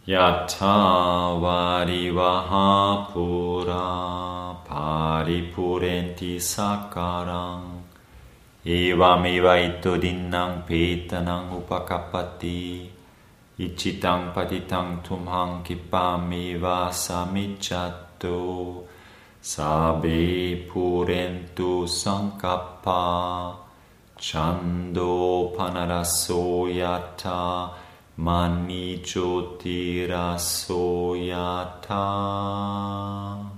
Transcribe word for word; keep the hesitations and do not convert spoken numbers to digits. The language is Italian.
Yatha varivaha pura paripurenti sakaram evameva ittodinnang petanang upakappati ichitang patitang tumhang kipameva samichatto sabe purentu sankappa chando panaraso yatha Mani Jyotiraso Yatha.